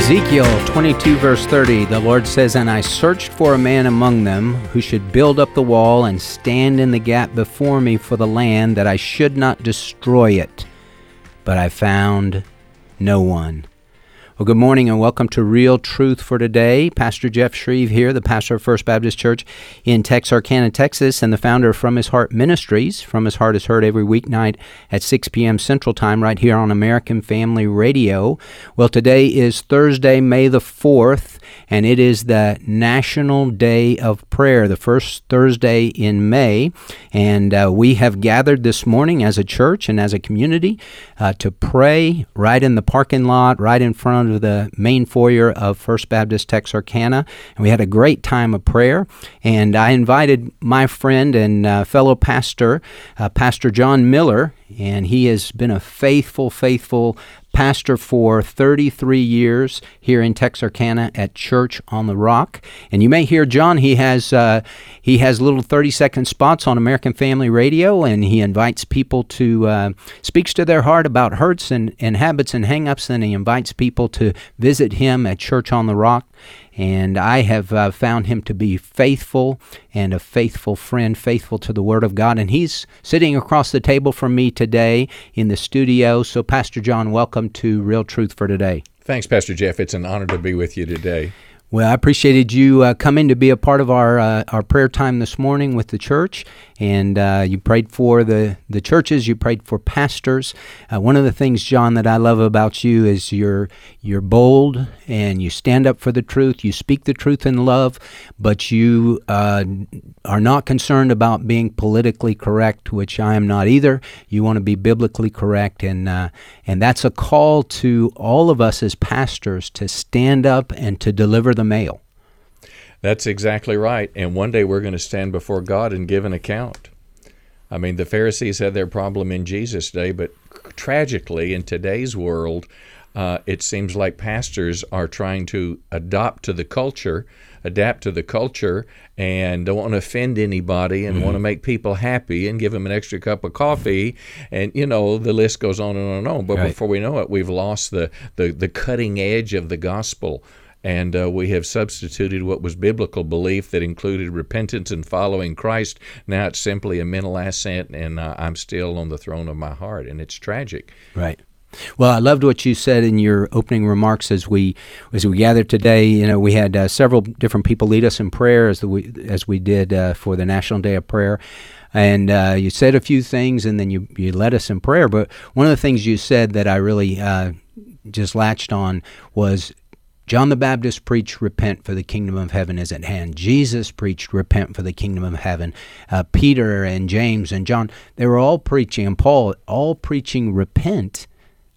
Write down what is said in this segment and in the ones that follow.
Ezekiel 22, verse 30, the Lord says, "And I searched for a man among them who should build up the wall and stand in the gap before me for the land, that I should not destroy it. But I found no one." Well, good morning and welcome to Real Truth for Today. Pastor Jeff Shreve here, the pastor of First Baptist Church in Texarkana, Texas, and the founder of From His Heart Ministries. From His Heart is heard every weeknight at 6 p.m. Central Time right here on American Family Radio. Well, today is Thursday, May the 4th, and it is the National Day of Prayer, the first Thursday in May. And we have gathered this morning as a church and as a community to pray right in the parking lot, right in front of the main foyer of First Baptist Texarkana. And we had a great time of prayer. And I invited my friend and fellow pastor, Pastor John Miller, and he has been a faithful pastor for 33 years here in Texarkana at Church on the Rock. And you may hear John, he has little 30-second spots on American Family Radio, and he invites people to, speaks to their heart about hurts and habits and hang-ups, and he invites people to visit him at Church on the Rock. And I have found him to be faithful and a faithful friend, faithful to the Word of God. And he's sitting across the table from me today in the studio. So, Pastor John, welcome to Real Truth for Today. Thanks, Pastor Jeff. It's an honor to be with you today. Well, I appreciated you coming to be a part of our prayer time this morning with the church, and you prayed for the churches, you prayed for pastors. One of the things, John, that I love about you is you're bold, and you stand up for the truth, you speak the truth in love, but you are not concerned about being politically correct, which I am not either. You want to be biblically correct, and that's a call to all of us as pastors to stand up and to deliver the mail. That's exactly right. And one day we're going to stand before God and give an account. I mean, the Pharisees had their problem in Jesus' day, but tragically in today's world, it seems like pastors are trying to adapt to the culture, and don't want to offend anybody and want to make people happy and give them an extra cup of coffee. And, you know, the list goes on and on and on. But Right. Before we know it, we've lost the cutting edge of the gospel. And we have substituted what was biblical belief that included repentance and following Christ. Now it's simply a mental assent, and I'm still on the throne of my heart, and it's tragic. Right. Well, I loved what you said in your opening remarks as we gathered today. You know, we had several different people lead us in prayer as we did for the National Day of Prayer. And you said a few things, and then you led us in prayer. But one of the things you said that I really just latched on was, John the Baptist preached, "Repent, for the kingdom of heaven is at hand." Jesus preached, "Repent, for the kingdom of heaven." Peter and James and John, they were all preaching, and Paul, all preaching, "Repent,"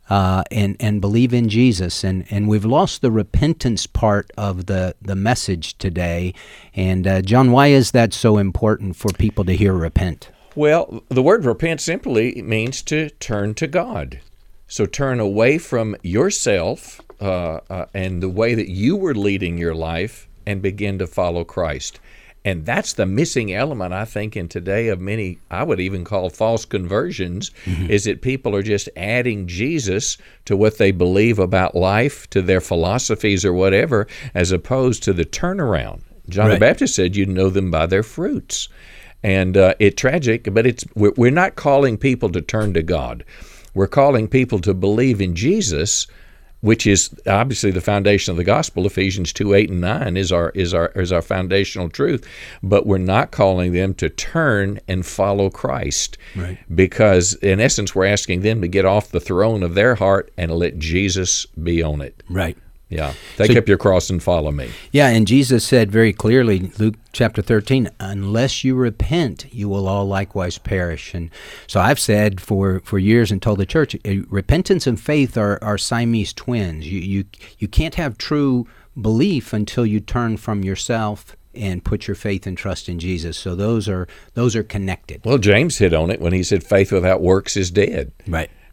and believe in Jesus. And we've lost the repentance part of the message today. And John, why is that so important for people to hear repent? Well, the word repent simply means to turn to God. So turn away from yourself and the way that you were leading your life and begin to follow Christ. And that's the missing element, I think, in today of many, I would even call false conversions, is that people are just adding Jesus to what they believe about life, to their philosophies or whatever, as opposed to the turnaround. John the Baptist said, "You know them by their fruits." And it's tragic, but we're not calling people to turn to God. We're calling people to believe in Jesus, which is obviously the foundation of the gospel. Ephesians 2:8-9 is our foundational truth. But we're not calling them to turn and follow Christ. Right. Because in essence, we're asking them to get off the throne of their heart and let Jesus be on it. Right. Yeah. Take up your cross and follow me. Yeah, and Jesus said very clearly, Luke chapter 13, "Unless you repent, you will all likewise perish." And so I've said for years and told the church, repentance and faith are Siamese twins. You can't have true belief until you turn from yourself and put your faith and trust in Jesus. So those are connected. Well, James hit on it when he said faith without works is dead. Right.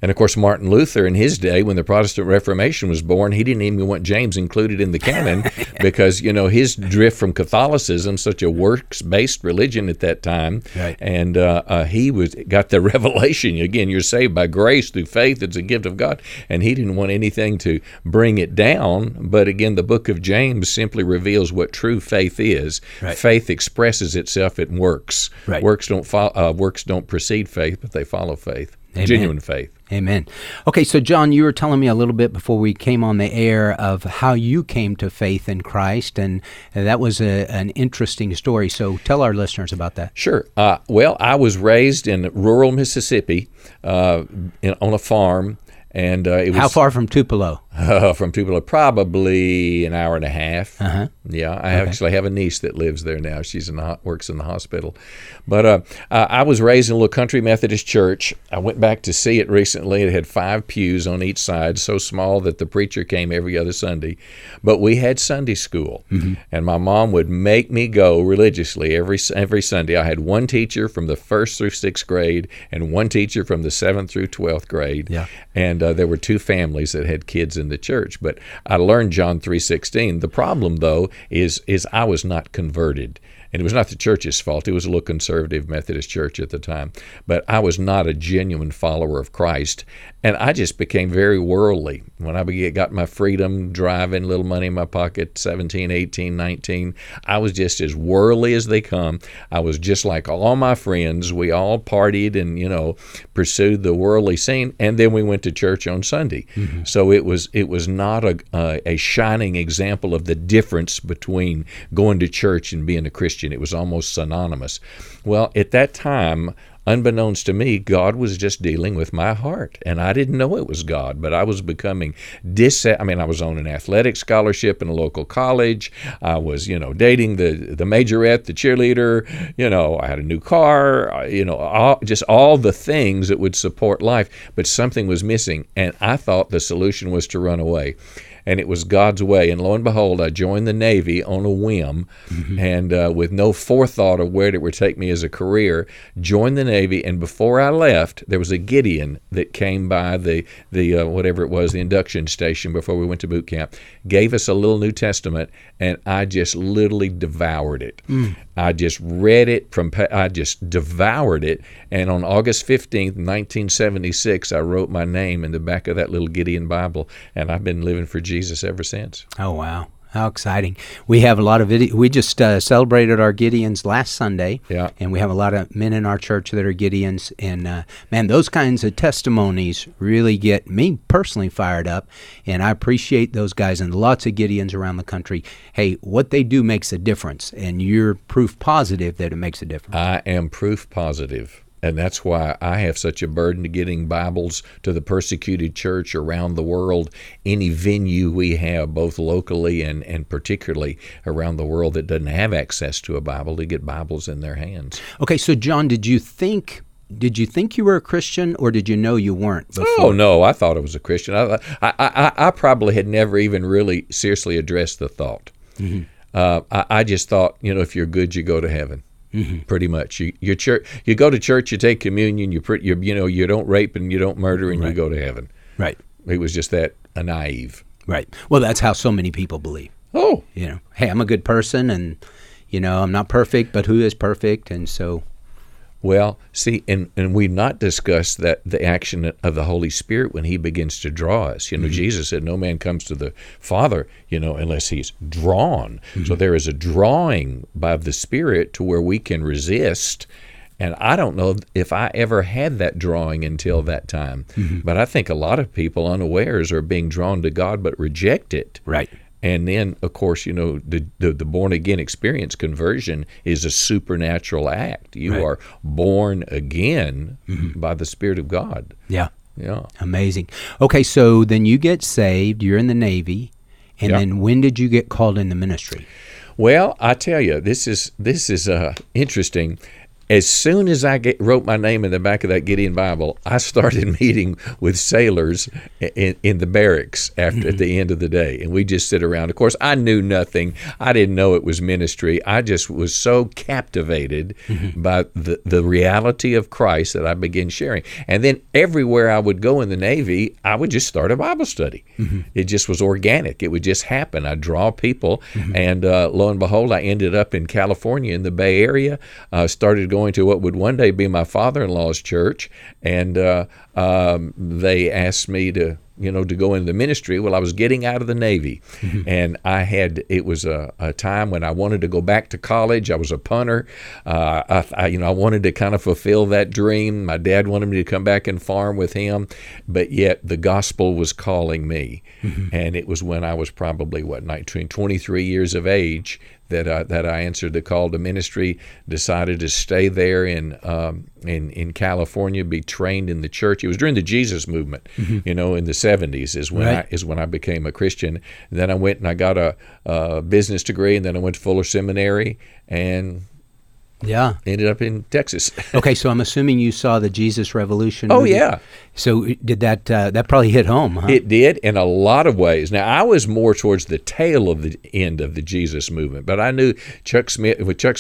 And of course, Martin Luther in his day, when the Protestant Reformation was born, he didn't even want James included in the canon because, his drift from Catholicism, such a works-based religion at that time, right. And he got the revelation. Again, you're saved by grace through faith. It's a gift of God. And he didn't want anything to bring it down. But again, the book of James simply reveals what true faith is. Right. Faith expresses itself in works. Right. Works don't precede faith, but they follow faith. Amen. Genuine faith. Amen. Okay, so John, you were telling me a little bit before we came on the air of how you came to faith in Christ, and that was an interesting story. So tell our listeners about that. Sure. Well, I was raised in rural Mississippi on a farm. And it was how far from Tupelo? From Tupelo, probably an hour and a half. Uh-huh. Yeah, I actually have a niece that lives there now. She's works in the hospital. But I was raised in a little country Methodist church. I went back to see it recently. It had 5 pews on each side, so small that the preacher came every other Sunday. But we had Sunday school, and my mom would make me go religiously every Sunday. I had one teacher from the 1st through 6th grade and one teacher from the 7th through 12th grade. Yeah. And there were 2 families that had kids in the church. But I learned John 3:16. The problem, though, is I was not converted. And it was not the church's fault. It was a little conservative Methodist church at the time. But I was not a genuine follower of Christ. And I just became very worldly. When I got my freedom, driving, little money in my pocket, 17, 18, 19, I was just as worldly as they come. I was just like all my friends. We all partied and, pursued the worldly scene. And then we went to church on Sunday. So it was not a shining example of the difference between going to church and being a Christian. It was almost synonymous. Well, at that time, unbeknownst to me, God was just dealing with my heart, and I didn't know it was God, but I was becoming I was on an athletic scholarship in a local college. I was, dating the majorette, the cheerleader. I had a new car. All the things that would support life, but something was missing, and I thought the solution was to run away. And it was God's way. And lo and behold, I joined the Navy on a whim, and with no forethought of where it would take me as a career, joined the Navy. And before I left, there was a Gideon that came by the whatever it was, the induction station before we went to boot camp, gave us a little New Testament, and I just literally devoured it. I just read it I just devoured it. And on August 15th, 1976, I wrote my name in the back of that little Gideon Bible, and I've been living for Jesus ever since. Oh, wow. How exciting. We have a lot of we just celebrated our Gideons last Sunday, and we have a lot of men in our church that are Gideons, and man, those kinds of testimonies really get me personally fired up, and I appreciate those guys, and lots of Gideons around the country. Hey, what they do makes a difference, and you're proof positive that it makes a difference. I am proof positive. And that's why I have such a burden to getting Bibles to the persecuted church around the world, any venue we have, both locally and particularly around the world that doesn't have access to a Bible, to get Bibles in their hands. Okay, so John, did you think you were a Christian, or did you know you weren't before? Oh, no, I thought I was a Christian. I probably had never even really seriously addressed the thought. I just thought, if you're good, you go to heaven. Pretty much. You go to church, you take communion, you don't rape and you don't murder, and you go to heaven. Right. It was just that naive. Right. Well, that's how so many people believe. Oh. Hey, I'm a good person, and I'm not perfect, but who is perfect? And so. Well, see, and we've not discussed that the action of the Holy Spirit when He begins to draw us. Jesus said, "No man comes to the Father, unless he's drawn." So there is a drawing by the Spirit to where we can resist. And I don't know if I ever had that drawing until that time. But I think a lot of people unawares are being drawn to God but reject it. Right. And then, of course, the born-again experience, conversion, is a supernatural act. You are born again by the Spirit of God. Yeah. Yeah. Amazing. Okay, so then you get saved, you're in the Navy, and then when did you get called in the ministry? Well, I tell you, this is interesting. as soon as I wrote my name in the back of that Gideon Bible, I started meeting with sailors in the barracks at the end of the day, and we just sit around. Of course, I knew nothing. I didn't know it was ministry. I just was so captivated by the reality of Christ that I began sharing. And then everywhere I would go in the Navy, I would just start a Bible study. It just was organic. It would just happen. I'd draw people, and lo and behold, I ended up in California in the Bay Area, started going to what would one day be my father-in-law's church, and they asked me to go into the ministry. Well, I was getting out of the Navy, and it was a time when I wanted to go back to college. I was a punter. I wanted to kind of fulfill that dream. My dad wanted me to come back and farm with him, but yet the gospel was calling me. And it was when I was probably, between 23 years of age, that I answered the call to ministry, decided to stay there in California, be trained in the church. It was during the Jesus movement, in the 70s is when I became a Christian. And then I went and I got a business degree, and then I went to Fuller Seminary and ended up in Texas. Okay, so I'm assuming you saw the Jesus Revolution movie? Oh, yeah. So did that probably hit home, huh? It did in a lot of ways. Now, I was more towards the tail of the end of the Jesus movement, but I knew Chuck Smith,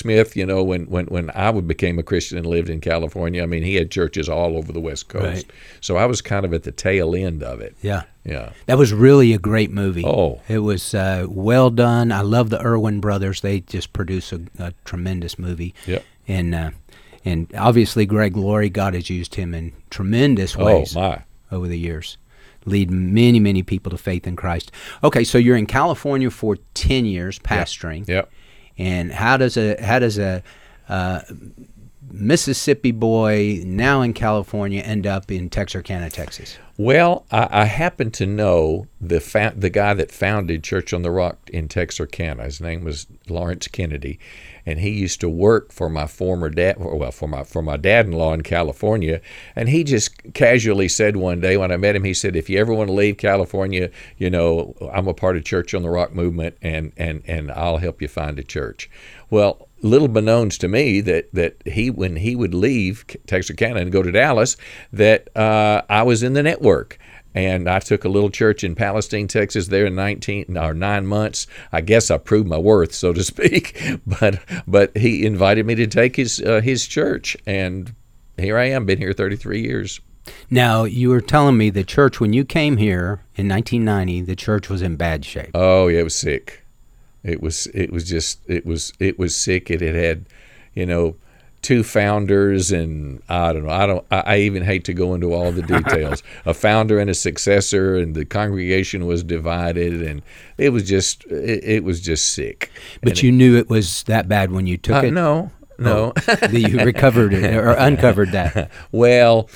when I became a Christian and lived in California, I mean, he had churches all over the West Coast. Right. So I was kind of at the tail end of it. Yeah. Yeah. That was really a great movie. Oh. It was well done. I love the Irwin brothers. They just produce a tremendous movie. Yep. And obviously Greg Laurie, God has used him in tremendous ways over the years. Lead many, many people to faith in Christ. Okay, so you're in California for 10 years pastoring. Yep. And how does a Mississippi boy now in California end up in Texarkana, Texas? Well, I happen to know the guy that founded Church on the Rock in Texarkana. His name was Lawrence Kennedy, and he used to work for my former dad, for my dad-in-law in California. And he just casually said one day when I met him, he said, "If you ever want to leave California, I'm a part of Church on the Rock movement, and I'll help you find a church." Well, little beknownst to me that when he would leave Texarkana and go to Dallas, that I was in the network. And I took a little church in Palestine, Texas there in 9 months. I guess I proved my worth, so to speak. But he invited me to take his church, and here I am, been here 33 years. Now, you were telling me the church, when you came here in 1990, the church was in bad shape. Oh, yeah, it was sick. It was sick. It had, two founders, and I don't know. I even hate to go into all the details. A founder and a successor, and the congregation was divided, and it was just sick. But you knew it was that bad when you took it? No. You recovered it or uncovered that. Well,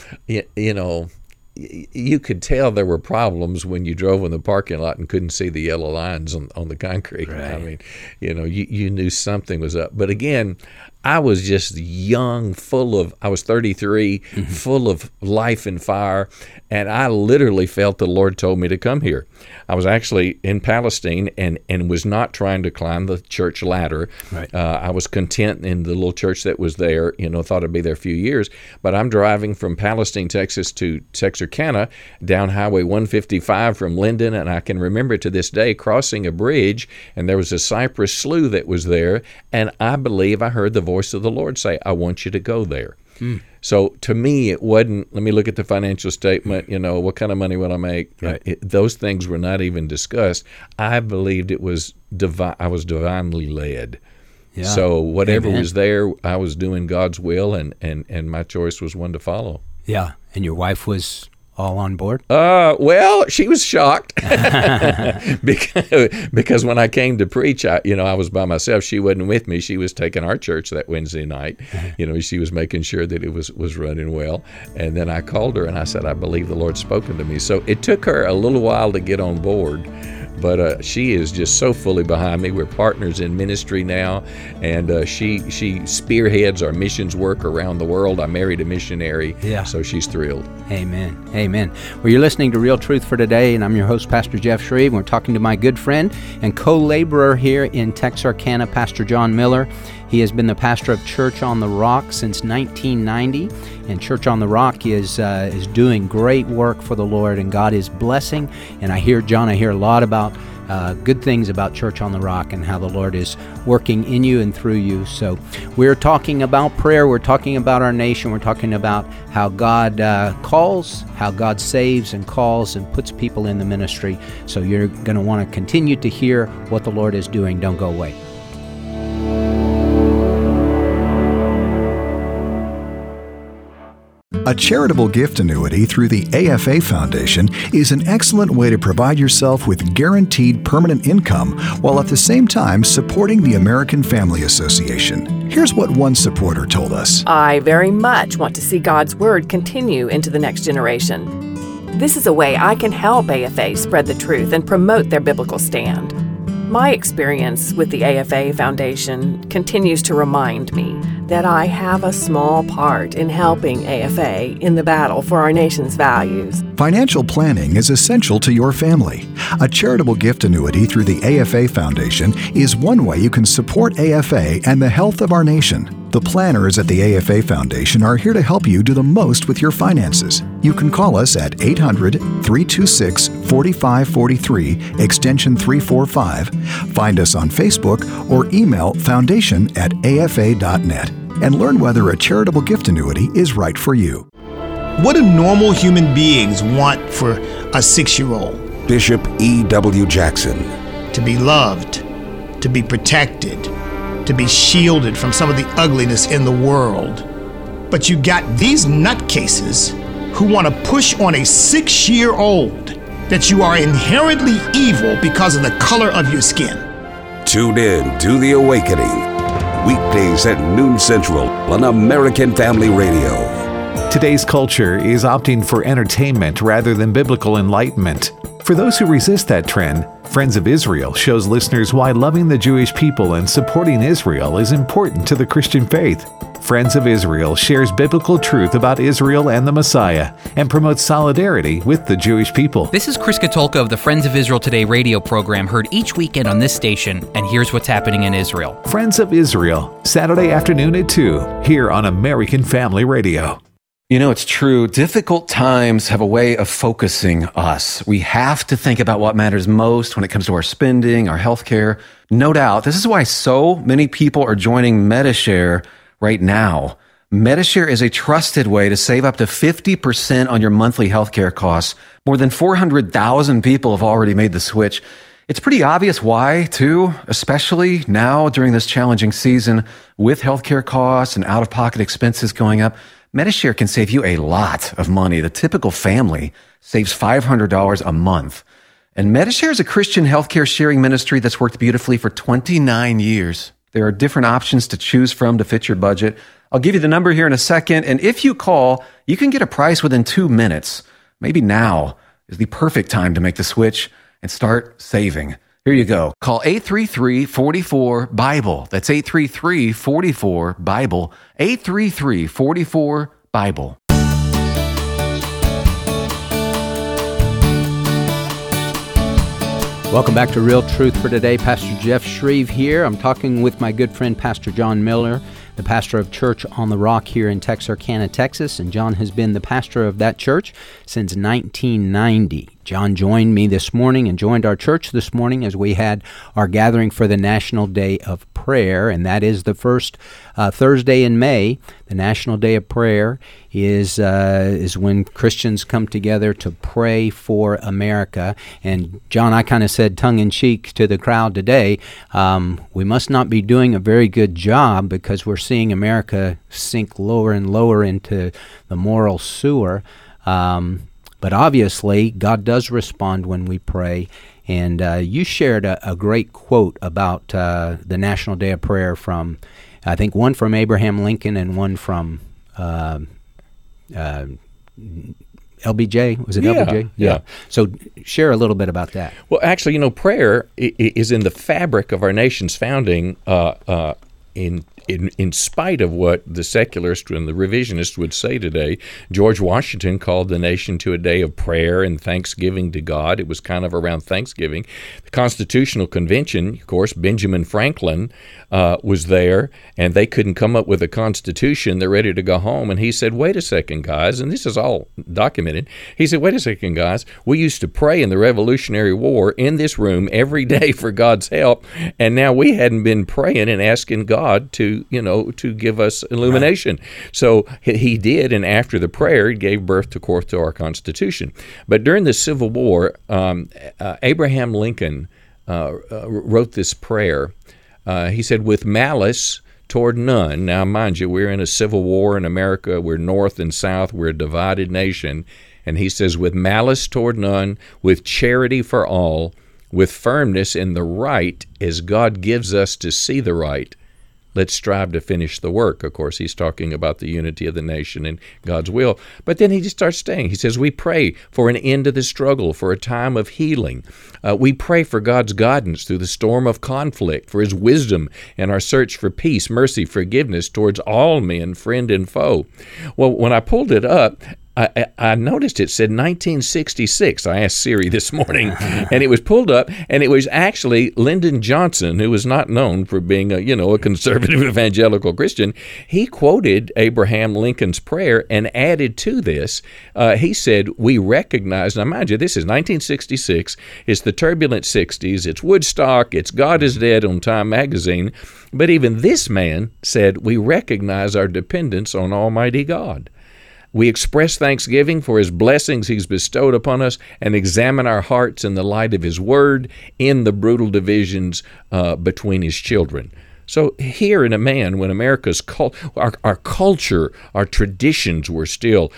you could tell there were problems when you drove in the parking lot and couldn't see the yellow lines on the concrete. Right. I mean, you knew something was up. But again, I was just young, I was 33, full of life and fire, and I literally felt the Lord told me to come here. I was actually in Palestine and was not trying to climb the church ladder. Right. I was content in the little church that was there, thought I'd be there a few years. But I'm driving from Palestine, Texas to Texarkana down Highway 155 from Linden, and I can remember to this day crossing a bridge, and there was a cypress slough that was there, and I believe I heard the voice of the Lord say, "I want you to go there." So to me, it wasn't, let me look at the financial statement, what kind of money will I make? Right. Those things were not even discussed. I believed it was I was divinely led. Yeah. So whatever was there, I was doing God's will, and my choice was one to follow. Yeah. And your wife was all on board? Well, she was shocked because when I came to preach, I was by myself. She wasn't with me. She was taking our church that Wednesday night. She was making sure that it was running well. And then I called her and I said, "I believe the Lord's spoken to me." So it took her a little while to get on board. But she is just so fully behind me. We're partners in ministry now, and she spearheads our missions work around the world. I married a missionary, so she's thrilled. Amen. Amen. Well, you're listening to Real Truth for Today, and I'm your host, Pastor Jeff Shreve. We're talking to my good friend and co-laborer here in Texarkana, Pastor John Miller. He has been the pastor of Church on the Rock since 1990, and Church on the Rock is doing great work for the Lord, and God is blessing. And I hear a lot about good things about Church on the Rock and how the Lord is working in you and through you. So we're talking about prayer. We're talking about our nation. We're talking about how God calls, how God saves and calls and puts people in the ministry. So you're going to want to continue to hear what the Lord is doing. Don't go away. A charitable gift annuity through the AFA Foundation is an excellent way to provide yourself with guaranteed permanent income while at the same time supporting the American Family Association. Here's what one supporter told us. I very much want to see God's Word continue into the next generation. This is a way I can help AFA spread the truth and promote their biblical stand. My experience with the AFA Foundation continues to remind me that I have a small part in helping AFA in the battle for our nation's values. Financial planning is essential to your family. A charitable gift annuity through the AFA Foundation is one way you can support AFA and the health of our nation. The planners at the AFA Foundation are here to help you do the most with your finances. You can call us at 800-326-4543, extension 345. Find us on Facebook or email foundation@afa.net and learn whether a charitable gift annuity is right for you. What do normal human beings want for a 6-year-old? Bishop E.W. Jackson. To be loved, to be protected, to be shielded from some of the ugliness in the world. But you got these nutcases who want to push on a 6-year-old that you are inherently evil because of the color of your skin. Tune in to The Awakening, weekdays at noon Central on American Family Radio. Today's culture is opting for entertainment rather than biblical enlightenment. For those who resist that trend, Friends of Israel shows listeners why loving the Jewish people and supporting Israel is important to the Christian faith. Friends of Israel shares biblical truth about Israel and the Messiah and promotes solidarity with the Jewish people. This is Chris Katulka of the Friends of Israel Today radio program, heard each weekend on this station, and here's what's happening in Israel. Friends of Israel, Saturday afternoon at 2, here on American Family Radio. You know, it's true. Difficult times have a way of focusing us. We have to think about what matters most when it comes to our spending, our health care. No doubt. This is why so many people are joining Medi-Share right now. Medi-Share is a trusted way to save up to 50% on your monthly healthcare costs. More than 400,000 people have already made the switch. It's pretty obvious why, too, especially now during this challenging season with healthcare costs and out-of-pocket expenses going up. Medi-Share can save you a lot of money. The typical family saves $500 a month. And Medi-Share is a Christian healthcare sharing ministry that's worked beautifully for 29 years. There are different options to choose from to fit your budget. I'll give you the number here in a second, and if you call, you can get a price within 2 minutes. Maybe now is the perfect time to make the switch and start saving. Here you go. Call 833-44-BIBLE. That's 833-44-BIBLE. 833-44-BIBLE. Welcome back to Real Truth for Today. Pastor Jeff Shreve here. I'm talking with my good friend, Pastor John Miller, the pastor of Church on the Rock here in Texarkana, Texas. And John has been the pastor of that church since 1990. John joined me this morning and joined our church this morning as we had our gathering for the National Day of Prayer, and that is the first Thursday in May. The National Day of Prayer is when Christians come together to pray for America. And John, I kind of said tongue-in-cheek to the crowd today, we must not be doing a very good job because we're seeing America sink lower and lower into the moral sewer. But obviously, God does respond when we pray. And you shared a great quote about the National Day of Prayer from, I think, one from Abraham Lincoln and one from LBJ. Was it LBJ? Yeah. So share a little bit about that. Well, actually, prayer is in the fabric of our nation's founding in in spite of what the secularists and the revisionists would say today, George Washington called the nation to a day of prayer and thanksgiving to God. It was kind of around Thanksgiving. The Constitutional Convention, of course, Benjamin Franklin was there, and they couldn't come up with a constitution. They're ready to go home. And he said, wait a second, guys, and this is all documented. He said, wait a second, guys, we used to pray in the Revolutionary War in this room every day for God's help, and now we hadn't been praying and asking God to give us illumination. Right. So he did, and after the prayer, he gave birth, of course, to our Constitution. But during the Civil War, Abraham Lincoln wrote this prayer. He said, with malice toward none. Now, mind you, we're in a civil war in America. We're North and South. We're a divided nation. And he says, with malice toward none, with charity for all, with firmness in the right as God gives us to see the right, let's strive to finish the work. Of course, he's talking about the unity of the nation and God's will. But then he just starts saying, he says, we pray for an end to the struggle, for a time of healing. We pray for God's guidance through the storm of conflict, for his wisdom in our search for peace, mercy, forgiveness towards all men, friend and foe. Well, when I pulled it up, I noticed it said 1966. I asked Siri this morning, and it was pulled up, and it was actually Lyndon Johnson, who was not known for being a conservative evangelical Christian. He quoted Abraham Lincoln's prayer and added to this. He said, we recognize, now mind you, this is 1966. It's the turbulent 60s. It's Woodstock. It's God is Dead on Time magazine. But even this man said, we recognize our dependence on Almighty God. We express thanksgiving for his blessings he's bestowed upon us and examine our hearts in the light of his word in the brutal divisions between his children. So here in a man, when America's our culture, our traditions were still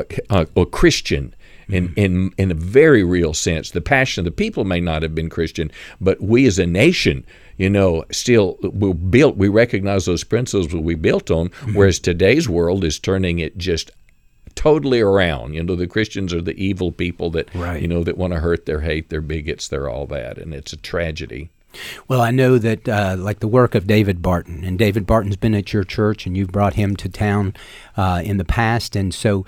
Christian in a very real sense. The passion of the people may not have been Christian, but we as a nation, still we recognize those principles we built on, whereas today's world is turning it just totally around. The Christians are the evil people that, right, that want to hurt, they're hate, they're bigots, they're all that, and it's a tragedy. Well, I know that like the work of David Barton, and David Barton's been at your church, and you've brought him to town in the past, and so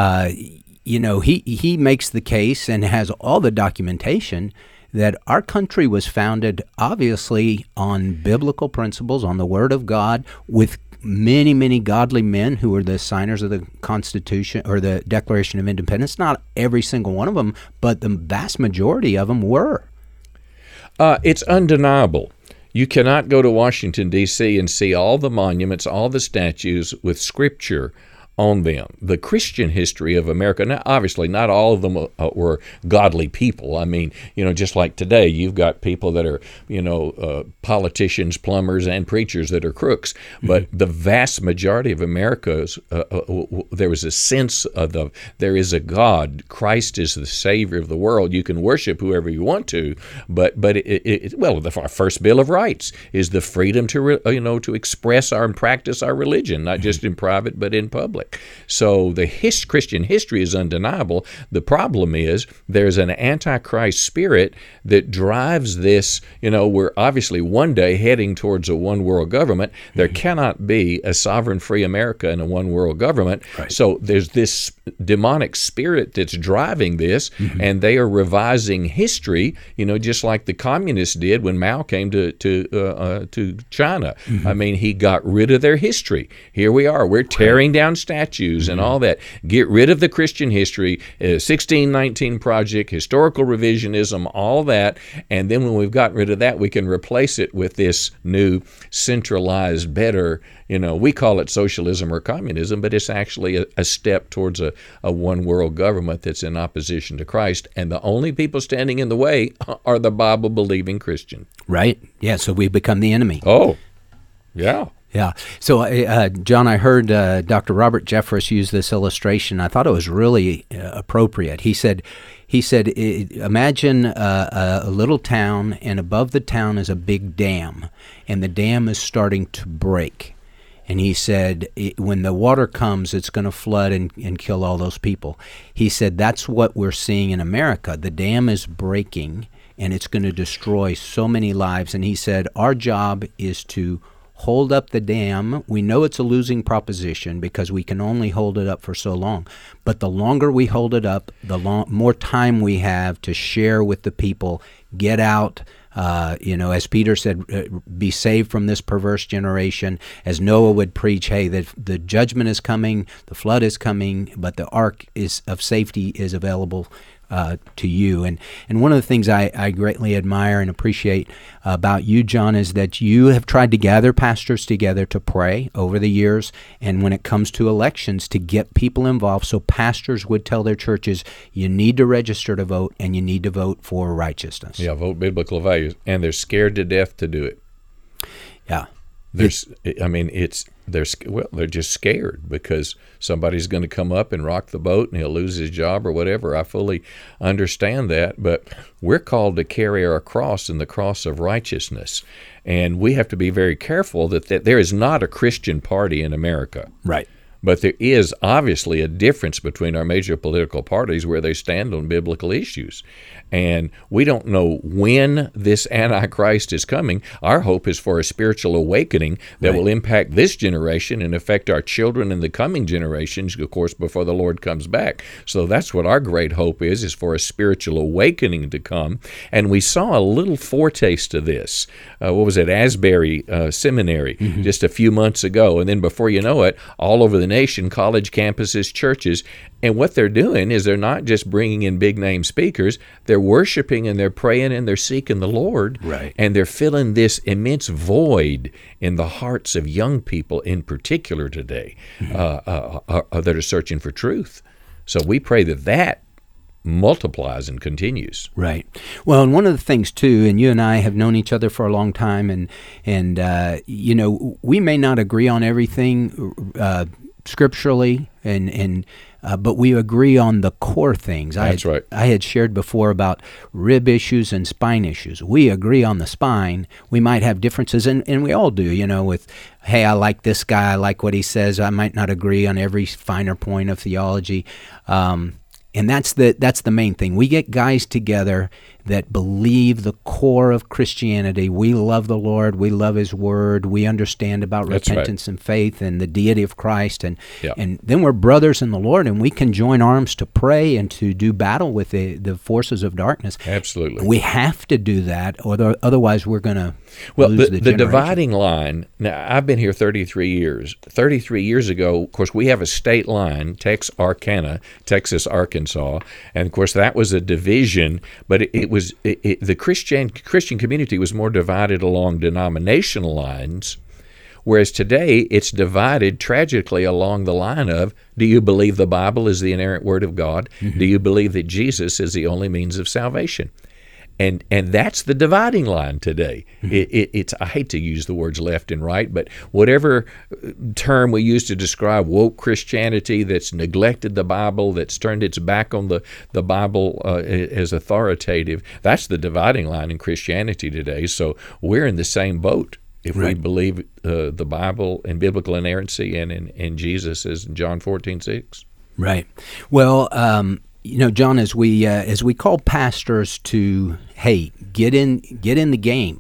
he makes the case and has all the documentation that our country was founded obviously on biblical principles, on the Word of God, with many, many godly men who were the signers of the Constitution or the Declaration of Independence. Not every single one of them, but the vast majority of them were. It's undeniable. You cannot go to Washington, D.C. and see all the monuments, all the statues with Scripture on them. The Christian history of America, now obviously not all of them were godly people. I mean, just like today, you've got people that are, politicians, plumbers, and preachers that are crooks. But the vast majority of America's, there was a sense of there is a God. Christ is the Savior of the world. You can worship whoever you want to, but our first Bill of Rights is the freedom to express and practice our religion, not just in private but in public. So the Christian history is undeniable. The problem is there's an antichrist spirit that drives this. We're obviously one day heading towards a one world government. There cannot be a sovereign free America in a one world government. Right. So there's this demonic spirit that's driving this, and they are revising history, just like the communists did when Mao came to China. I mean, he got rid of their history. Here we are. We're tearing down statues and all that. Get rid of the Christian history, 1619 Project, historical revisionism, all that. And then when we've gotten rid of that, we can replace it with this new centralized, better, we call it socialism or communism, but it's actually a step towards a one world government that's in opposition to Christ. And the only people standing in the way are the Bible-believing Christian. Right. Yeah, so we become the enemy. Oh, yeah. Yeah. So, John, I heard Dr. Robert Jeffress use this illustration. I thought it was really appropriate. He said, imagine a little town, and above the town is a big dam, and the dam is starting to break. And he said, when the water comes, it's going to flood and kill all those people. He said, that's what we're seeing in America. The dam is breaking, and it's going to destroy so many lives. And he said, our job is to hold up the dam. We know it's a losing proposition because we can only hold it up for so long. But the longer we hold it up, the more time we have to share with the people, get out, as Peter said, be saved from this perverse generation. As Noah would preach, hey, the judgment is coming, the flood is coming, but the ark of safety is available to you. And one of the things I greatly admire and appreciate about you, John, is that you have tried to gather pastors together to pray over the years, and when it comes to elections, to get people involved so pastors would tell their churches, you need to register to vote, and you need to vote for righteousness. Yeah, vote biblical values. And they're scared to death to do it. Yeah. They're just scared because somebody's going to come up and rock the boat and he'll lose his job or whatever. I fully understand that, but we're called to carry our cross and the cross of righteousness. And we have to be very careful that there is not a Christian party in America. Right. But there is obviously a difference between our major political parties where they stand on biblical issues. And we don't know when this Antichrist is coming. Our hope is for a spiritual awakening that will impact this generation and affect our children and the coming generations, of course, before the Lord comes back. So that's what our great hope is for a spiritual awakening to come. And we saw a little foretaste of this. Asbury Seminary just a few months ago. And then before you know it, all over the nation, college campuses, churches. And what they're doing is they're not just bringing in big-name speakers. They're worshiping and they're praying and they're seeking the Lord. Right. And they're filling this immense void in the hearts of young people in particular today that are searching for truth. So we pray that multiplies and continues. Right. Well, and one of the things too, and you and I have known each other for a long time, and we may not agree on everything scripturally, but we agree on the core things. That's right. I had shared before about rib issues and spine issues. We agree on the spine. We might have differences, and we all do, with, hey, I like this guy, I like what he says. I might not agree on every finer point of theology. And that's the main thing. We get guys together that believe the core of Christianity. We love the Lord. We love His Word. We understand about repentance and faith and the deity of Christ. And then we're brothers in the Lord, and we can join arms to pray and to do battle with the forces of darkness. Absolutely. We have to do that, or otherwise we're going to lose the generation. Dividing line, now I've been here 33 years. 33 years ago, of course, we have a state line, Texarkana, Texas, Arkansas, and of course that was a division, but the Christian community was more divided along denominational lines, whereas today it's divided tragically along the line of, do you believe the Bible is the inerrant Word of God? Mm-hmm. Do you believe that Jesus is the only means of salvation? And that's the dividing line today. It's I hate to use the words left and right, but whatever term we use to describe woke Christianity that's neglected the Bible, that's turned its back on the Bible as authoritative, that's the dividing line in Christianity today. So we're in the same boat if we believe the Bible and biblical inerrancy and in Jesus as in John 14:6. Right. Well, John, as we call pastors to, hey, get in the game.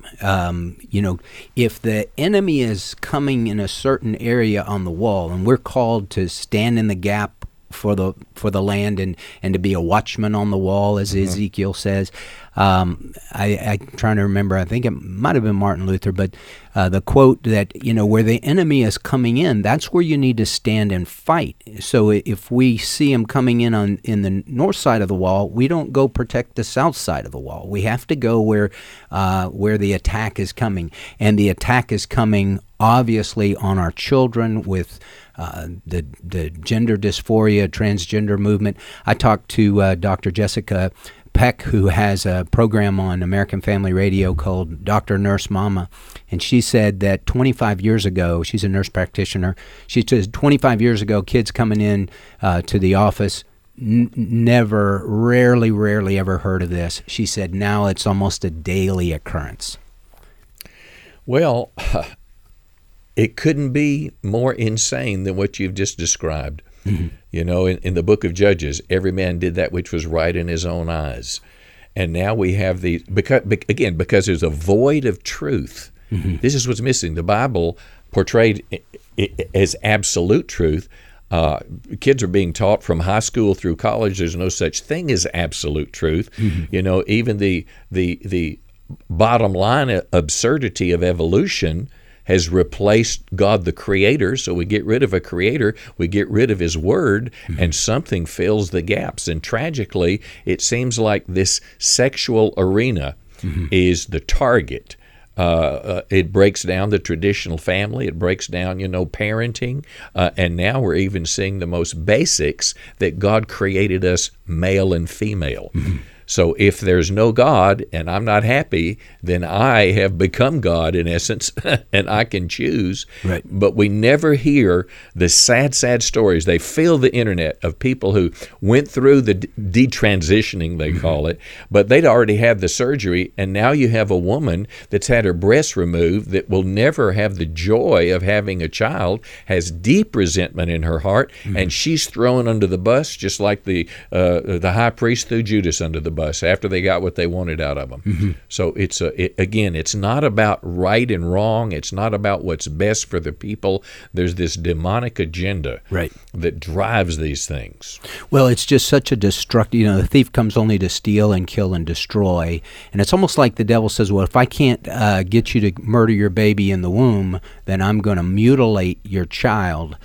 If the enemy is coming in a certain area on the wall, and we're called to stand in the gap for the land and to be a watchman on the wall, as Ezekiel says. I'm trying to remember, I think it might have been Martin Luther, but the quote that, where the enemy is coming in, that's where you need to stand and fight. So if we see him coming in the north side of the wall, we don't go protect the south side of the wall. We have to go where the attack is coming. And the attack is coming obviously on our children with the gender dysphoria, transgender movement. I talked to Dr. Jessica Peck, who has a program on American Family Radio called Dr. Nurse Mama, and she said that 25 years ago, she's a nurse practitioner, she says 25 years ago, kids coming in to the office, rarely ever heard of this. She said now it's almost a daily occurrence. Well, it couldn't be more insane than what you've just described. Mm-hmm. In the book of Judges, every man did that which was right in his own eyes. And now we have because there's a void of truth Mm-hmm. This is what's missing. The Bible portrayed as absolute truth. Kids are being taught from high school through college there's no such thing as absolute truth. Mm-hmm. Even the bottom line absurdity of evolution has replaced God the Creator. So we get rid of a Creator, we get rid of His Word, mm-hmm. and something fills the gaps. And tragically, it seems like this sexual arena mm-hmm. is the target. It breaks down the traditional family. It breaks down, parenting. And now we're even seeing the most basics that God created us male and female. Mm-hmm. So if there's no God and I'm not happy, then I have become God in essence, and I can choose. Right. But we never hear the sad, sad stories. They fill the internet of people who went through the detransitioning, they call it, but they'd already had the surgery, and now you have a woman that's had her breasts removed that will never have the joy of having a child, has deep resentment in her heart, and she's thrown under the bus just like the high priest threw Judas under the bus after they got what they wanted out of them. Mm-hmm. So it's not about right and wrong. It's not about what's best for the people. There's this demonic agenda that drives these things. Well, it's just such a destructive, the thief comes only to steal and kill and destroy. And it's almost like the devil says, well, if I can't get you to murder your baby in the womb, then I'm going to mutilate your child.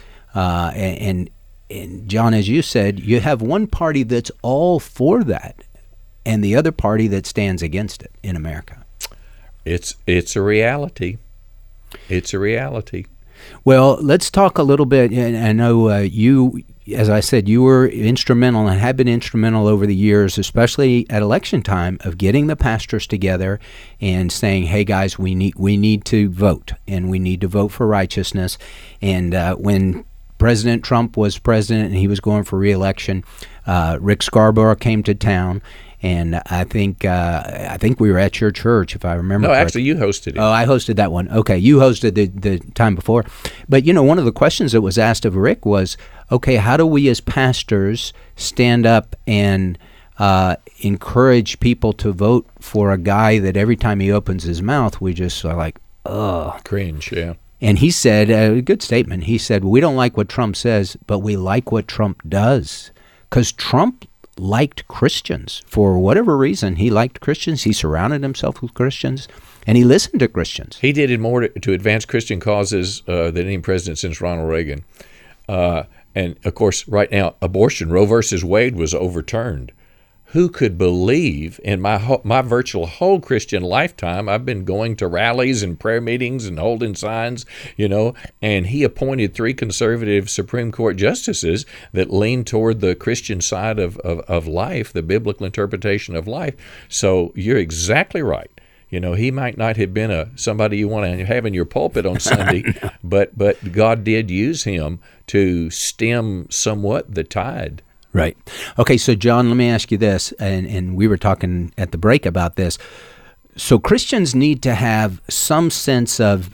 And John, as you said, you have one party that's all for that, and the other party that stands against it in America. It's a reality. It's a reality. Well, let's talk a little bit. And I know you, as I said, you were instrumental and have been instrumental over the years, especially at election time, of getting the pastors together and saying, "Hey, guys, we need to vote, and we need to vote for righteousness." And when President Trump was president and he was going for re-election, Rick Scarborough came to town. And I think we were at your church, if I remember correctly. Actually, you hosted it. Oh, I hosted that one. Okay, you hosted the time before. But, one of the questions that was asked of Rick was, okay, how do we as pastors stand up and encourage people to vote for a guy that every time he opens his mouth, we just are like, ugh. Cringe, yeah. And he said, a good statement, he said, we don't like what Trump says, but we like what Trump does. Because Trump liked Christians. For whatever reason, he liked Christians. He surrounded himself with Christians, and he listened to Christians. He did it more to advance Christian causes than any president since Ronald Reagan. And, of course, right now, abortion, Roe versus Wade, was overturned. Who could believe in my virtual whole Christian lifetime, I've been going to rallies and prayer meetings and holding signs, and he appointed 3 conservative Supreme Court justices that lean toward the Christian side of life, the biblical interpretation of life. So you're exactly right. He might not have been somebody you want to have in your pulpit on Sunday, but God did use him to stem somewhat the tide. Right. Okay, so John, let me ask you this, and we were talking at the break about this. So Christians need to have some sense of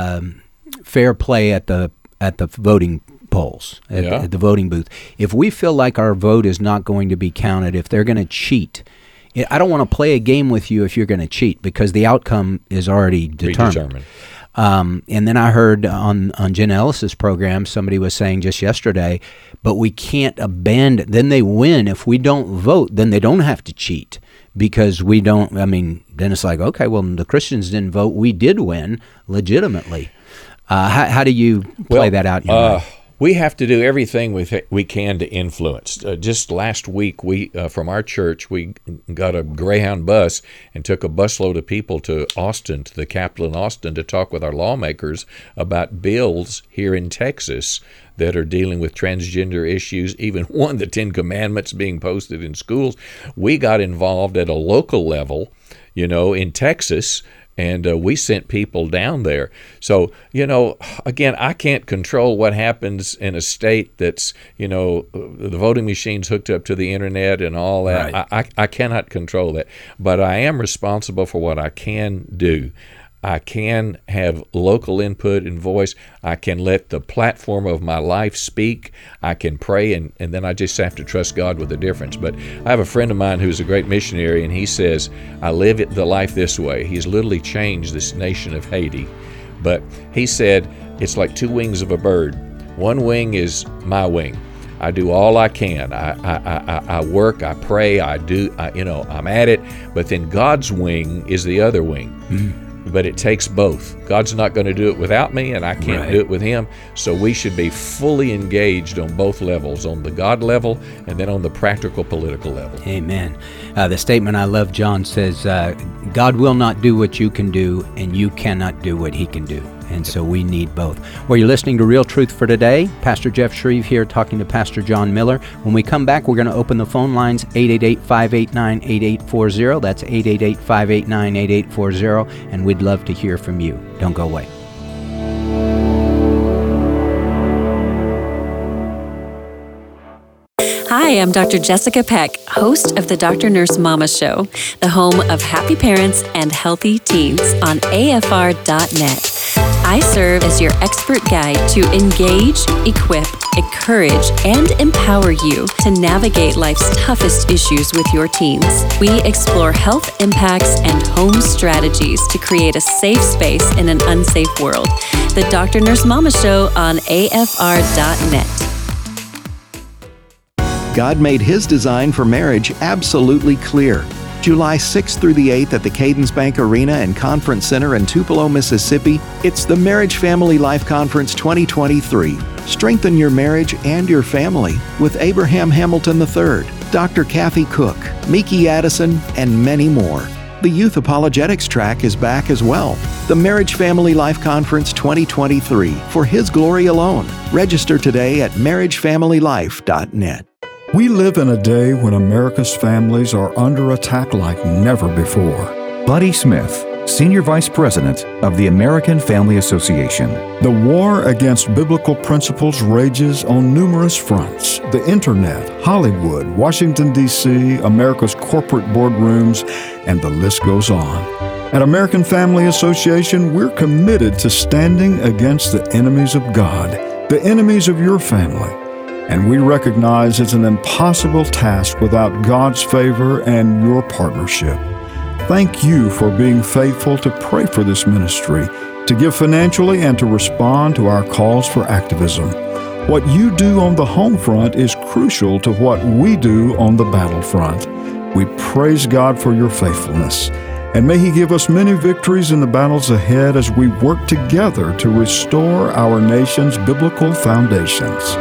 fair play at the voting polls, at the voting booth. If we feel like our vote is not going to be counted, if they're going to cheat, I don't want to play a game with you if you're going to cheat, because the outcome is already determined. And then I heard on Jen Ellis's program, somebody was saying just yesterday, but we can't abandon, then they win. If we don't vote, then they don't have to cheat, because we don't, then it's like, okay, well, the Christians didn't vote. We did win legitimately. How do you play that out in your mind? We have to do everything we can to influence. Just last week, we from our church, we got a Greyhound bus and took a busload of people to Austin, to the Capitol in Austin, to talk with our lawmakers about bills here in Texas that are dealing with transgender issues, even one, the 10 Commandments being posted in schools. We got involved at a local level, in Texas, and we sent people down there. So, again, I can't control what happens in a state that's, the voting machine's hooked up to the internet and all that. Right. I cannot control that. But I am responsible for what I can do. I can have local input and voice. I can let the platform of my life speak. I can pray, and then I just have to trust God with the difference. But I have a friend of mine who's a great missionary, and he says, I live the life this way. He's literally changed this nation of Haiti. But he said, it's like two wings of a bird. One wing is my wing. I do all I can. I work, I pray, I'm at it. But then God's wing is the other wing. Mm-hmm. But it takes both. God's not going to do it without me, and I can't do it with Him. So we should be fully engaged on both levels, on the God level and then on the practical political level. Amen. The statement I love, John, says, God will not do what you can do, and you cannot do what He can do. And so we need both. Well, you're listening to Real Truth for Today. Pastor Jeff Shreve here talking to Pastor John Miller. When we come back, we're going to open the phone lines, 888-589-8840. That's 888-589-8840. And we'd love to hear from you. Don't go away. Hi, I'm Dr. Jessica Peck, host of the Dr. Nurse Mama Show, the home of happy parents and healthy teens on AFR.net. I serve as your expert guide to engage, equip, encourage, and empower you to navigate life's toughest issues with your teens. We explore health impacts and home strategies to create a safe space in an unsafe world. The Dr. Nurse Mama Show on AFR.net. God made His design for marriage absolutely clear. July 6th through the 8th at the Cadence Bank Arena and Conference Center in Tupelo, Mississippi, it's the Marriage Family Life Conference 2023. Strengthen your marriage and your family with Abraham Hamilton III, Dr. Kathy Cook, Miki Addison, and many more. The Youth Apologetics track is back as well. The Marriage Family Life Conference 2023 for His glory alone. Register today at marriagefamilylife.net. We live in a day when America's families are under attack like never before. Buddy Smith, Senior Vice President of the American Family Association. The war against biblical principles rages on numerous fronts. The Internet, Hollywood, Washington, D.C., America's corporate boardrooms, and the list goes on. At American Family Association, we're committed to standing against the enemies of God, the enemies of your family. And we recognize it's an impossible task without God's favor and your partnership. Thank you for being faithful to pray for this ministry, to give financially, and to respond to our calls for activism. What you do on the home front is crucial to what we do on the battlefront. We praise God for your faithfulness, and may He give us many victories in the battles ahead as we work together to restore our nation's biblical foundations.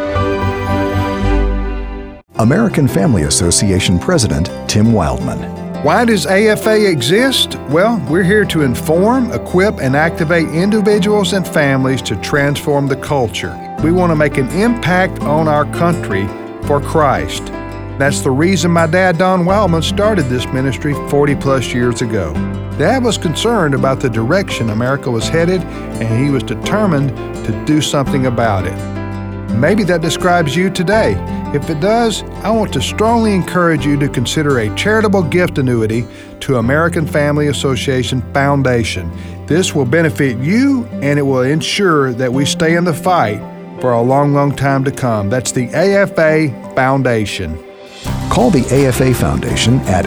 American Family Association President Tim Wildman. Why does AFA exist? Well, we're here to inform, equip, and activate individuals and families to transform the culture. We want to make an impact on our country for Christ. That's the reason my dad, Don Wildman, started this ministry 40 plus years ago. Dad was concerned about the direction America was headed, and he was determined to do something about it. Maybe that describes you today. If it does, I want to strongly encourage you to consider a charitable gift annuity to American Family Association Foundation. This will benefit you, and it will ensure that we stay in the fight for a long, long time to come. That's the AFA Foundation. Call the AFA Foundation at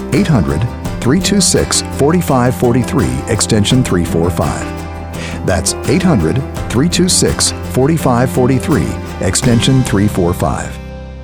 800-326-4543, extension 345. That's 800-326-4543, extension 345.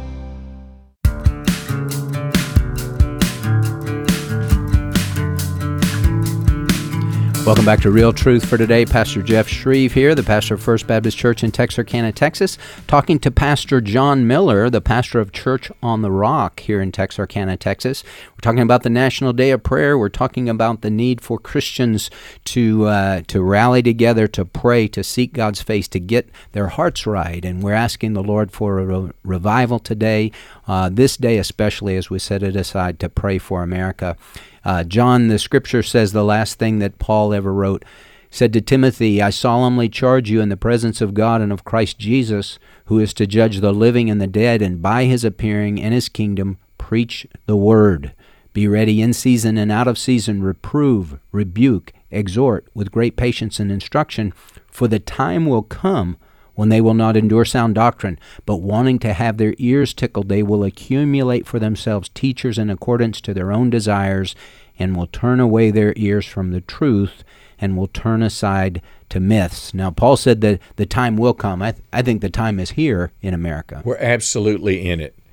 Welcome back to Real Truth for Today. Pastor Jeff Shreve here, the pastor of First Baptist Church in Texarkana, Texas, talking to Pastor John Miller, the pastor of Church on the Rock here in Texarkana, Texas. We're talking about the National Day of Prayer. We're talking about the need for Christians to rally together, to pray, to seek God's face, to get their hearts right. And we're asking the Lord for a revival today, this day especially, as we set it aside to pray for America. John, the scripture says the last thing that Paul ever wrote, said to Timothy, I solemnly charge you in the presence of God and of Christ Jesus, who is to judge the living and the dead, and by His appearing in His kingdom, preach the word. Be ready in season and out of season, reprove, rebuke, exhort with great patience and instruction, for the time will come when they will not endure sound doctrine, but wanting to have their ears tickled, they will accumulate for themselves teachers in accordance to their own desires, and will turn away their ears from the truth, and will turn aside to myths. Now, Paul said that the time will come. I think the time is here in America. We're absolutely in it.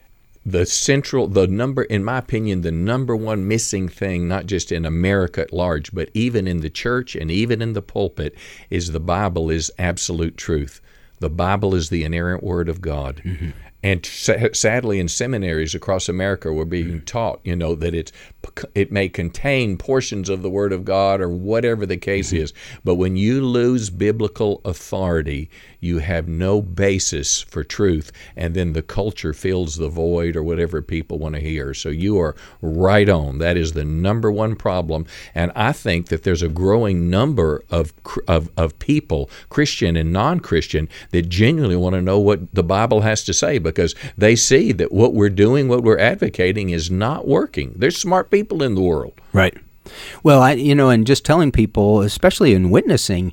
In my opinion, the number one missing thing, not just in America at large, but even in the church and even in the pulpit, is the Bible is absolute truth. The Bible is the inerrant Word of God. Mm-hmm. And sadly, in seminaries across America, we're being taught, that it may contain portions of the Word of God or whatever the case is. But when you lose biblical authority, you have no basis for truth, and then the culture fills the void or whatever people want to hear. So you are right on. That is the number one problem. And I think that there's a growing number of people, Christian and non-Christian, that genuinely want to know what the Bible has to say, because they see that what we're doing, what we're advocating is not working. There's smart people in the world. Right. Well, and just telling people, especially in witnessing,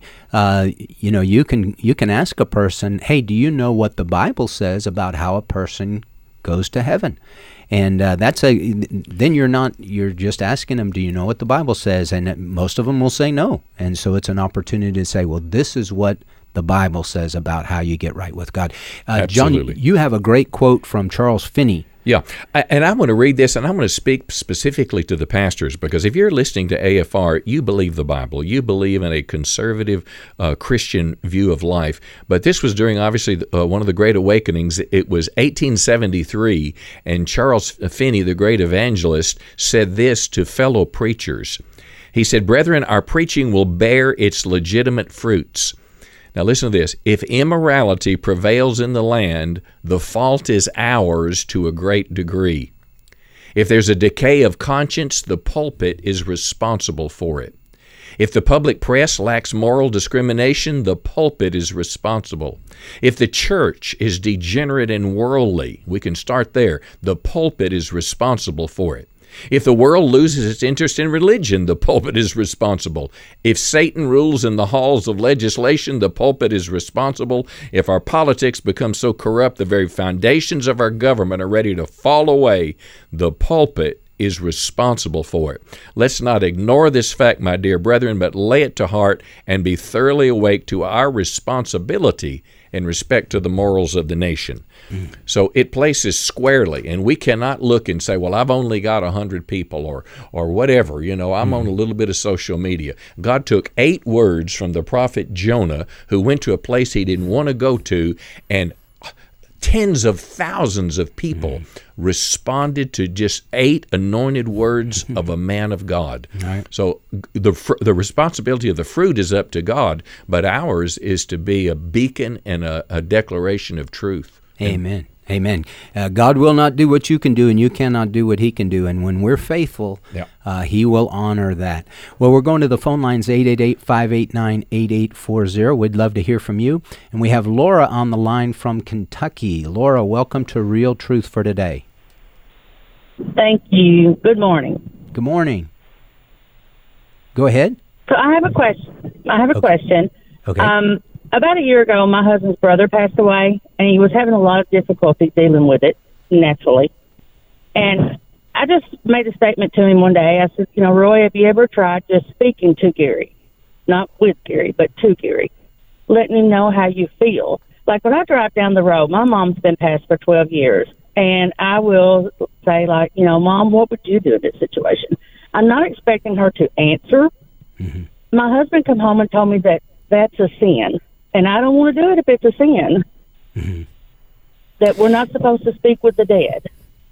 you can ask a person, hey, do you know what the Bible says about how a person goes to heaven? And then you're just asking them, do you know what the Bible says? And most of them will say no. And so it's an opportunity to say, well, this is what the Bible says about how you get right with God. Absolutely. John, you have a great quote from Charles Finney. Yeah, and I want to read this, and I want to speak specifically to the pastors, because if you're listening to AFR, you believe the Bible. You believe in a conservative Christian view of life. But this was during, obviously, one of the Great Awakenings. It was 1873, and Charles Finney, the great evangelist, said this to fellow preachers. He said, "Brethren, our preaching will bear its legitimate fruits." Now listen to this. If immorality prevails in the land, the fault is ours to a great degree. If there's a decay of conscience, the pulpit is responsible for it. If the public press lacks moral discrimination, the pulpit is responsible. If the church is degenerate and worldly, we can start there, the pulpit is responsible for it. If the world loses its interest in religion, the pulpit is responsible. If Satan rules in the halls of legislation, the pulpit is responsible. If our politics become so corrupt the very foundations of our government are ready to fall away, the pulpit is responsible for it. Let's not ignore this fact, my dear brethren, but lay it to heart and be thoroughly awake to our responsibility in respect to the morals of the nation. So it places squarely, and we cannot look and say, well, I've only got 100 people or whatever, I'm on a little bit of social media. God took 8 words from the prophet Jonah, who went to a place he didn't want to go to, and tens of thousands of people responded to just 8 anointed words of a man of God. Right. So the responsibility of the fruit is up to God, but ours is to be a beacon and a declaration of truth. Amen. Amen. God will not do what you can do, and you cannot do what He can do. And when we're faithful, He will honor that. Well, we're going to the phone lines, 888-589-8840. We'd love to hear from you. And we have Laura on the line from Kentucky. Laura, welcome to Real Truth for Today. Thank you. Good morning. Good morning. Go ahead. So I have a question. Okay. About a year ago, my husband's brother passed away, and he was having a lot of difficulty dealing with it, naturally. And I just made a statement to him one day. I said, Roy, have you ever tried just speaking to Gary? Not with Gary, but to Gary. Letting him know how you feel. Like when I drive down the road, my mom's been passed for 12 years, and I will say, Mom, what would you do in this situation? I'm not expecting her to answer. Mm-hmm. My husband come home and told me that that's a sin. And I don't want to do it if it's a sin. Mm-hmm. That we're not supposed to speak with the dead.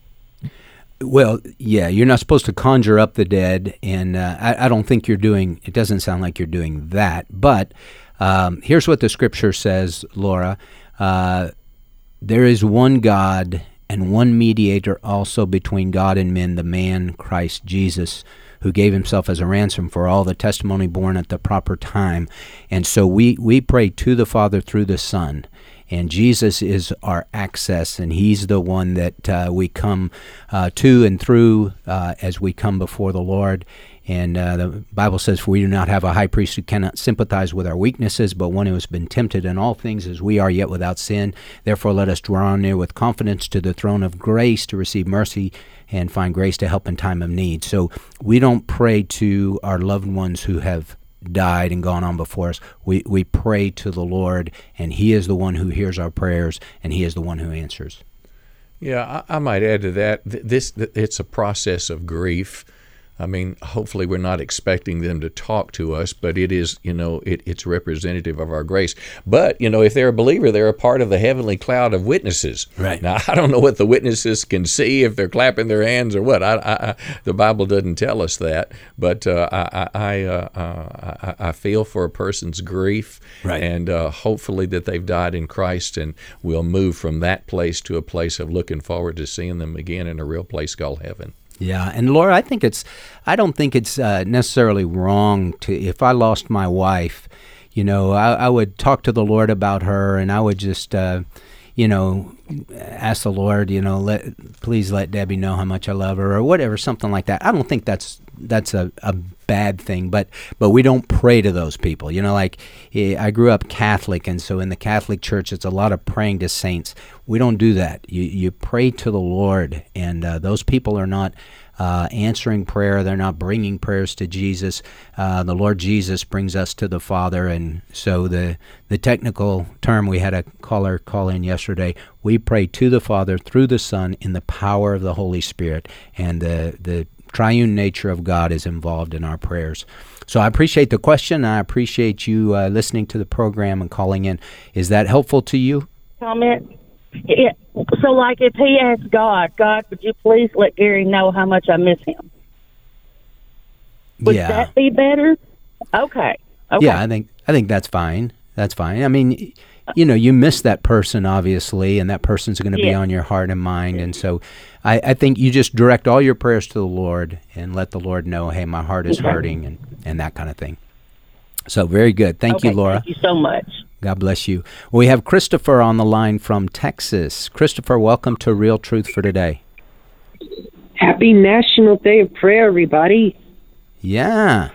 Well, yeah, you're not supposed to conjure up the dead, and I don't think it doesn't sound like you're doing that. But here's what the Scripture says, Laura. There is one God and one mediator also between God and men, the man Christ Jesus, who gave himself as a ransom for all, the testimony born at the proper time. And so we pray to the Father through the Son. And Jesus is our access, and He's the one that we come to and through as we come before the Lord. And the Bible says, "For we do not have a high priest who cannot sympathize with our weaknesses, but one who has been tempted in all things as we are, yet without sin. Therefore let us draw near with confidence to the throne of grace to receive mercy and find grace to help in time of need." So we don't pray to our loved ones who have died and gone on before us. We pray to the Lord, and He is the one who hears our prayers, and He is the one who answers. Yeah, I might add to that. It's a process of grief. I mean, hopefully we're not expecting them to talk to us, but it is, it's representative of our grace. But, if they're a believer, they're a part of the heavenly cloud of witnesses. Right. Now, I don't know what the witnesses can see, if they're clapping their hands or what. The Bible doesn't tell us that. But I feel for a person's grief, right. And hopefully that they've died in Christ, and we'll move from that place to a place of looking forward to seeing them again in a real place called heaven. Yeah, and Laura, I don't think it's necessarily wrong to, if I lost my wife, I would talk to the Lord about her, and I would just, ask the Lord, please let Debbie know how much I love her, or whatever, something like that. I don't think that's a bad thing, but we don't pray to those people. I grew up Catholic, and so in the Catholic Church, it's a lot of praying to saints. We don't do that. You pray to the Lord, and those people are not answering prayer. They're not bringing prayers to Jesus. The Lord Jesus brings us to the Father, and so the technical term, we had a caller call in yesterday, we pray to the Father through the Son in the power of the Holy Spirit, and the triune nature of God is involved in our prayers. So I appreciate the question. I appreciate you listening to the program and calling in. Is that helpful to you? Comment. Yeah. So, like, if he asked God, would you please let Gary know how much I miss him? Would that be better? Okay. Yeah, I think that's fine. That's fine. I mean, you miss that person, obviously, and that person's going to be on your heart and mind. And so I think you just direct all your prayers to the Lord and let the Lord know, hey, my heart is hurting, and that kind of thing. So very good. Thank you, Laura. Thank you so much. God bless you. We have Christopher on the line from Texas. Christopher, welcome to Real Truth for Today. Happy National Day of Prayer, everybody. Yeah.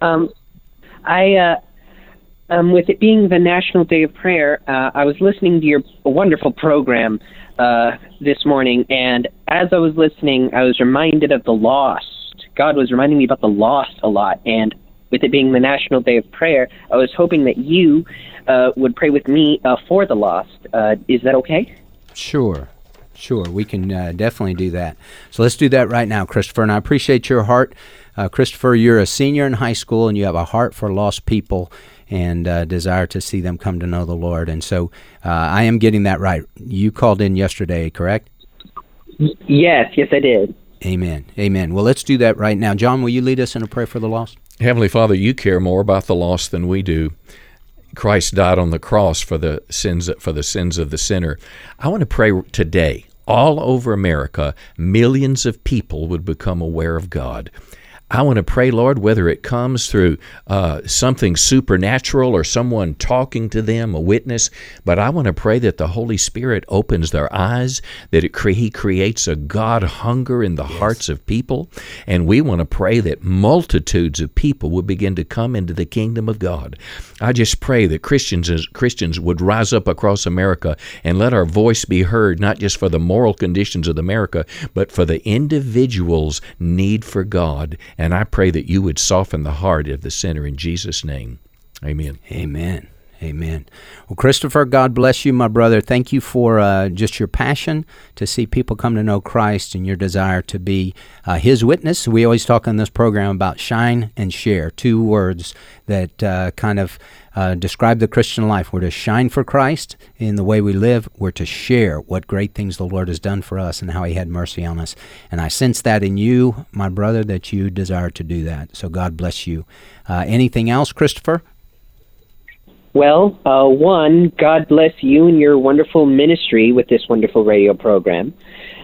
With it being the National Day of Prayer, I was listening to your wonderful program this morning, and as I was listening, I was reminded of the lost. God was reminding me about the lost a lot, and with it being the National Day of Prayer, I was hoping that you would pray with me for the lost. Is that okay? Sure. We can definitely do that. So let's do that right now, Christopher, and I appreciate your heart. Christopher, you're a senior in high school, and you have a heart for lost people and desire to see them come to know the Lord. And so I am getting that right. You called in yesterday, correct? Yes, I did. Amen. Well, let's do that right now. John, will you lead us in a prayer for the lost? Heavenly Father, you care more about the lost than we do. Christ died on the cross for the sins of the sinner. I want to pray today, all over America, millions of people would become aware of God. I want to pray, Lord, whether it comes through something supernatural or someone talking to them, a witness, but I want to pray that the Holy Spirit opens their eyes, that He creates a God hunger in the hearts of people, and we want to pray that multitudes of people will begin to come into the kingdom of God. I just pray that Christians would rise up across America and let our voice be heard, not just for the moral conditions of America, but for the individual's need for God. And I pray that you would soften the heart of the sinner in Jesus' name. Amen. Amen. Well, Christopher, God bless you, my brother. Thank you for just your passion to see people come to know Christ and your desire to be His witness. We always talk on this program about shine and share, two words that kind of describe the Christian life. We're to shine for Christ in the way we live. We're to share what great things the Lord has done for us and how He had mercy on us. And I sense that in you, my brother, that you desire to do that. So God bless you. Anything else, Christopher? Well, one, God bless you and your wonderful ministry with this wonderful radio program.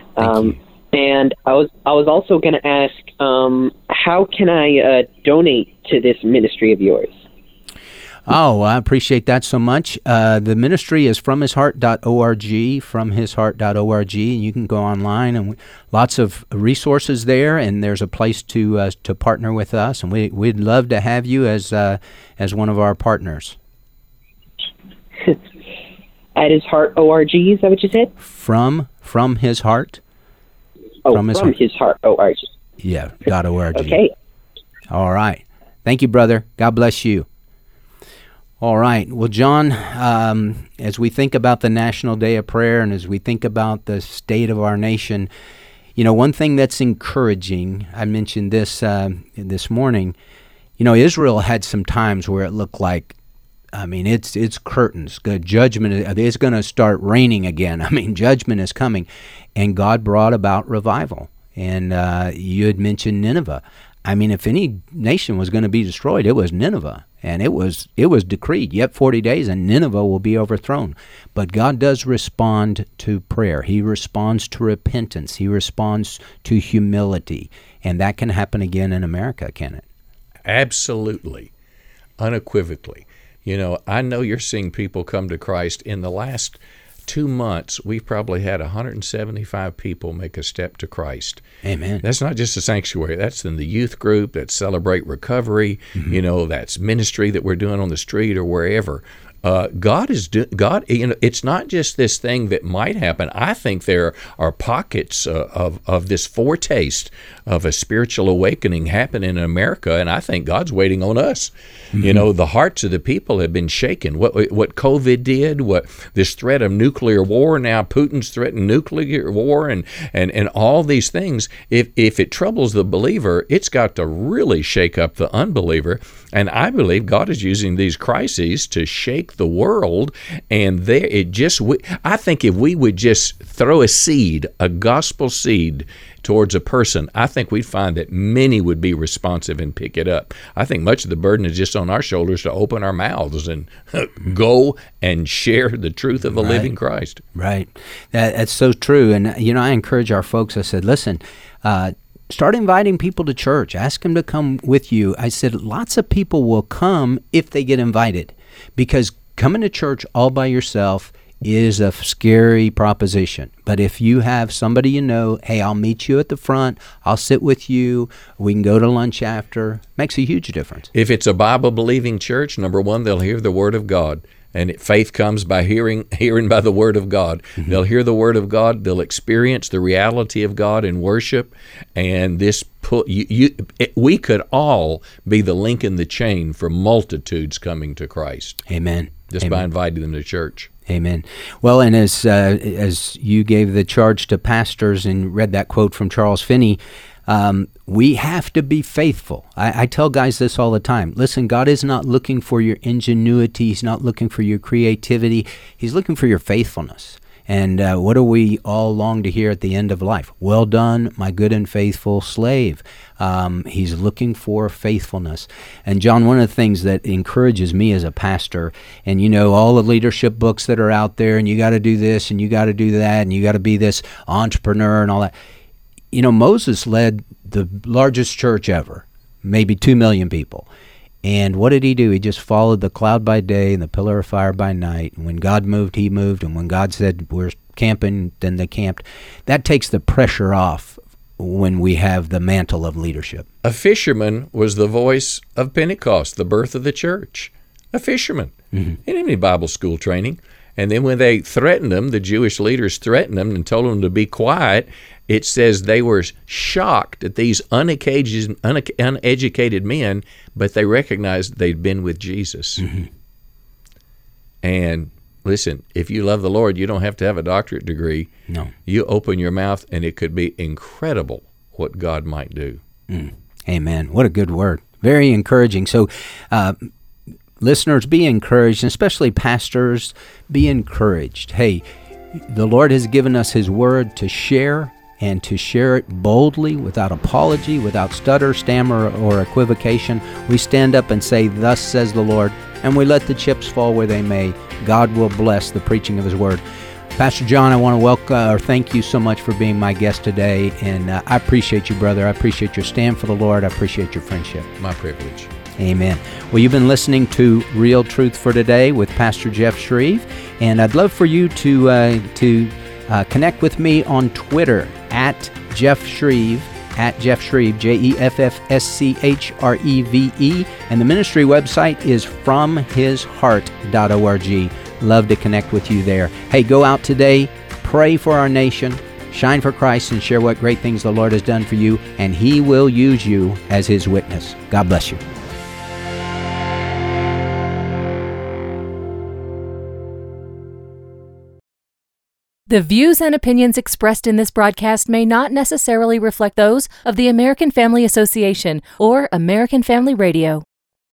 And I was also going to ask, how can I donate to this ministry of yours? Oh, I appreciate that so much. The ministry is fromhisheart.org, fromhisheart.org, and you can go online, and lots of resources there, and there's a place to partner with us, and we'd love to have you as one of our partners. At his heart .org, is that what you said? From his heart. Oh, from his heart .org. Yeah, .org. Okay. All right. Thank you, brother. God bless you. All right. Well, John, as we think about the National Day of Prayer and as we think about the state of our nation, one thing that's encouraging, I mentioned this this morning, Israel had some times where it looked like, it's curtains. Good judgment is going to start raining again. Judgment is coming. And God brought about revival. And you had mentioned Nineveh. If any nation was going to be destroyed, it was Nineveh. And it was decreed, yet 40 days and Nineveh will be overthrown. But God does respond to prayer. He responds to repentance. He responds to humility. And that can happen again in America, can it? Absolutely. Unequivocally. I know you're seeing people come to Christ. In the last 2 months, we've probably had 175 people make a step to Christ. Amen. That's not just a sanctuary. That's in the youth group. That's Celebrate Recovery. Mm-hmm. That's ministry that we're doing on the street or wherever. God. It's not just this thing that might happen. I think there are pockets of this foretaste of a spiritual awakening happening in America, and I think God's waiting on us. Mm-hmm. The hearts of the people have been shaken. What COVID did, what this threat of nuclear war, now Putin's threatened nuclear war, and all these things. If it troubles the believer, it's got to really shake up the unbeliever. And I believe God is using these crises to shake the world. And I think if we would just throw a seed, a gospel seed, towards a person, I think we'd find that many would be responsive and pick it up. I think much of the burden is just on our shoulders to open our mouths and go and share the truth of the living Christ. Right. That's so true. And, I encourage our folks, I said, listen, start inviting people to church. Ask them to come with you. I said, lots of people will come if they get invited, because coming to church all by yourself is a scary proposition. But if you have somebody hey, I'll meet you at the front, I'll sit with you, we can go to lunch after, makes a huge difference. If it's a Bible-believing church, number one, they'll hear the Word of God. And faith comes by hearing by the Word of God. Mm-hmm. They'll hear the Word of God. They'll experience the reality of God in worship. And we could all be the link in the chain for multitudes coming to Christ. Amen. Just by inviting them to church. Amen. Well, and as you gave the charge to pastors and read that quote from Charles Finney, we have to be faithful. I tell guys this all the time. Listen, God is not looking for your ingenuity. He's not looking for your creativity. He's looking for your faithfulness. And what do we all long to hear at the end of life? Well done, my good and faithful slave. He's looking for faithfulness. And John, one of the things that encourages me as a pastor, and all the leadership books that are out there, and you got to do this, and you got to do that, and you got to be this entrepreneur and all that. Moses led the largest church ever, maybe 2 million people. And what did he do? He just followed the cloud by day and the pillar of fire by night. And when God moved, he moved. And when God said, we're camping, then they camped. That takes the pressure off when we have the mantle of leadership. A fisherman was the voice of Pentecost, the birth of the church. A fisherman. Mm-hmm. He didn't have any Bible school training. And then when they threatened him, the Jewish leaders threatened him and told him to be quiet, it says they were shocked at these uneducated men, but they recognized they'd been with Jesus. Mm-hmm. And listen, if you love the Lord, you don't have to have a doctorate degree. No. You open your mouth, and it could be incredible what God might do. Amen. What a good word. Very encouraging. So, listeners, be encouraged, and especially pastors, be encouraged. Hey, the Lord has given us His word to share, and to share it boldly, without apology, without stutter, stammer, or equivocation. We stand up and say, thus says the Lord, and we let the chips fall where they may. God will bless the preaching of His word. Pastor John, I want to thank you so much for being my guest today, and I appreciate you, brother. I appreciate your stand for the Lord. I appreciate your friendship. My privilege. Amen. Well, you've been listening to Real Truth for Today with Pastor Jeff Shreve, and I'd love for you to connect with me on Twitter at Jeff Shreve, JEFFSCHREVE, and the ministry website is fromhisheart.org. Love to connect with you there. Hey, go out today, pray for our nation, shine for Christ, and share what great things the Lord has done for you, and He will use you as His witness. God bless you. The views and opinions expressed in this broadcast may not necessarily reflect those of the American Family Association or American Family Radio.